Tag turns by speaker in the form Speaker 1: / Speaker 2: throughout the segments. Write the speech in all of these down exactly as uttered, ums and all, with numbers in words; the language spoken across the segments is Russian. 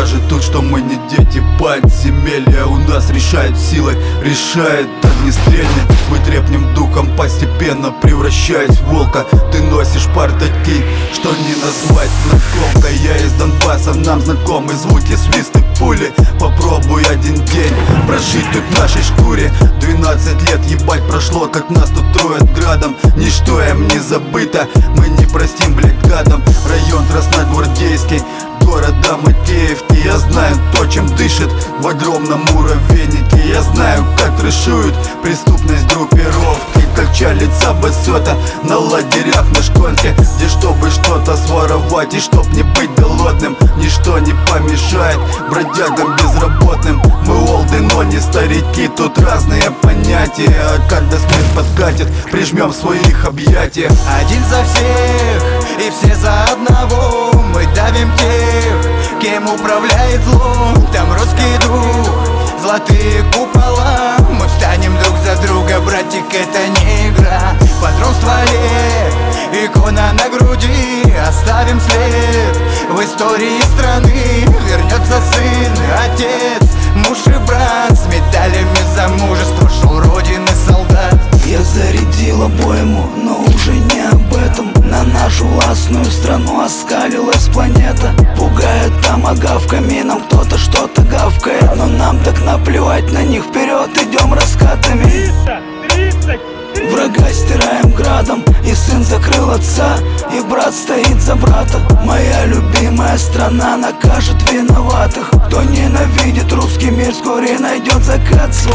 Speaker 1: скажет тут, что мы не дети подземелья. У нас решает силой, решает огнестрельный. Мы трепнем духом, постепенно превращаясь в волка. Ты носишь пар такие, что не назвать знакомкой. Я из Донбасса, нам знакомы звуки, свисты пули. Попробуй один день прожить тут в нашей шкуре. Двенадцать лет, ебать, прошло, как нас тут троят градом. Ничто им не забыто, мы не простим, блядь, гадом. Район Красногвардейский, города Макеевки. Я знаю то, чем дышит в огромном муравейнике. Я знаю, как трешуют преступность группировки. Как чалится басета на лагерях на шконке, где чтобы что-то своровать и чтоб не быть голодным, ничто не помешает бродягам безработным. Мы олды, но не старики, тут разные понятия. А когда смерть подкатит, прижмем в своих объятиях.
Speaker 2: Один за всех и все за одного. Мы давим тех, кем управляет зло. Там русский дух, золотые купола. Мы встанем друг за друга, братик, это не игра. Патрон в стволе, икона на груди. Оставим след в истории страны. Вернется сын, отец, муж и брат. С медалями за мужество шел родины солдат.
Speaker 3: Я зарядил обойму, но уже не об этом. На нашу властную страну оскалилась планета. Пугает томагавками, нам кто-то что-то гавкает. Но нам так наплевать на них, вперед идем раскатами. Врага стираем градом, и сын закрыл отца, и брат стоит за брата. Моя любимая страна накажет виноватых. Кто ненавидит русский мир, вскоре найдет закат свой.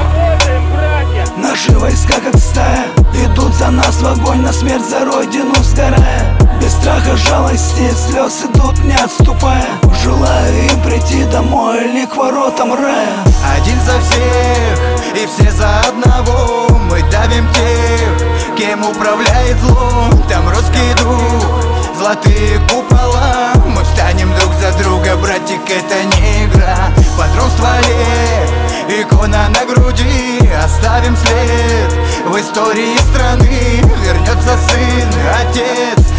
Speaker 3: Наши войска как стая идут за нас в огонь, на смерть за родину сгорая. Без страха, жалости и слез идут не отступая. Желаю им прийти домой или к воротам рая.
Speaker 2: Один за всех и все за одного. Мы давим тех, кем управляет зло. Там русский дух, золотые купола. Мы встанем друг за друга, братик, это не игра. Патрон в стволе, икона на груди. Оставим след в истории страны. Вернется сын, отец,